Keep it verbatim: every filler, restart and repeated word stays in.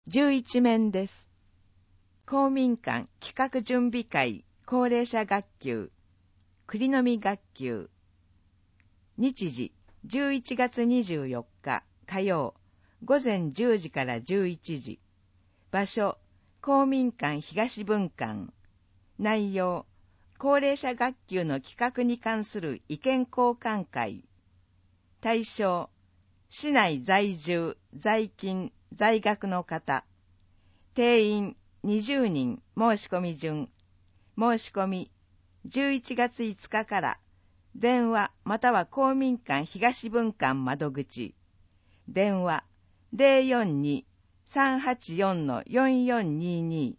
じゅういち面です。公民館企画準備会高齢者学級栗の実学級。日時じゅういちがつにじゅうよっか火曜午前じゅうじからじゅういちじ。場所公民館東分館。内容高齢者学級の企画に関する意見交換会。対象市内在住在勤在学の方。定員にじゅうにん。申し込み順。申し込みじゅういちがついつかから電話または公民館東分館窓口。電話 ゼロよんに さんはちよん よんよんにーにー